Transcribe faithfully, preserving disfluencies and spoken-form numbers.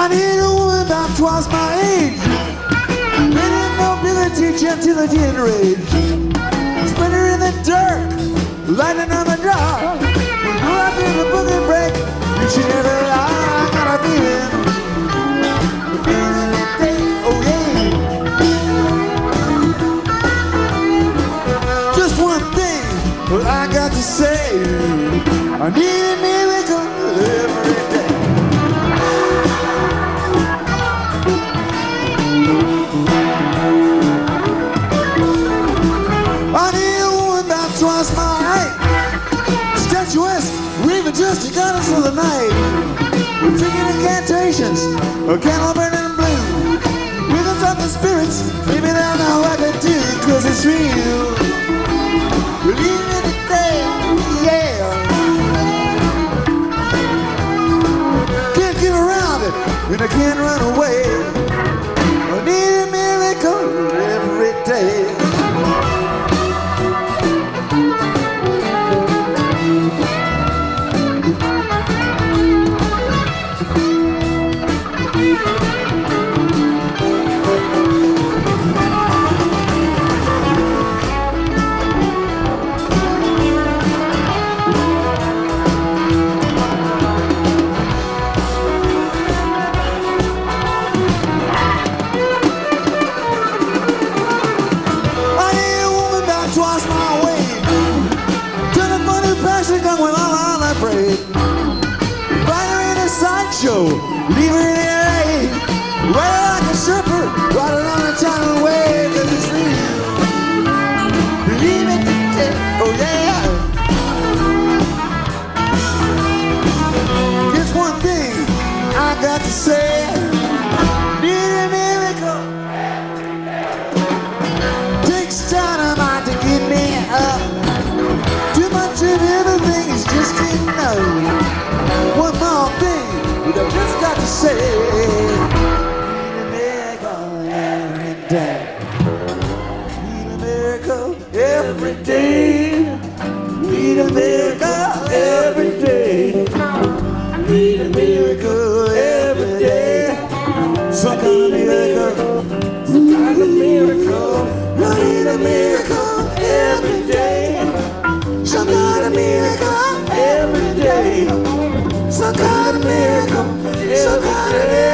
I need a woman about twice my age. Living nobility, gentility, and rage. Split her in the dirt, lighting on the dark. We grew up in the boogie break. You should never lie. I got a feeling, a feeling that day, oh yeah. Just one thing, well, I got to say, I need a miracle every day. I need a woman about twice my height. Statuesque, we've just the goddess of the night. We're singing incantations, a candle burning blue. Rhythms of the spirits, maybe they'll know what to do, cause it's real. We're leaving it there, yeah. Can't get around it, and I can't run away. I need a miracle every day. Show, leave her in L A, ride like a surfer, ride it on a tidal wave, cause it's real. Believe it, oh yeah. Just one thing I got to say, need a miracle. Takes dynamite to get me up. Too much of everything is just enough. One more thing I just got to say, need a miracle every day. Need a miracle every day. Need a miracle every day. Some kind of miracle, some kind of miracle. I need a miracle every day. Some kind of miracle every day. Some kind of miracle, some kind of miracle.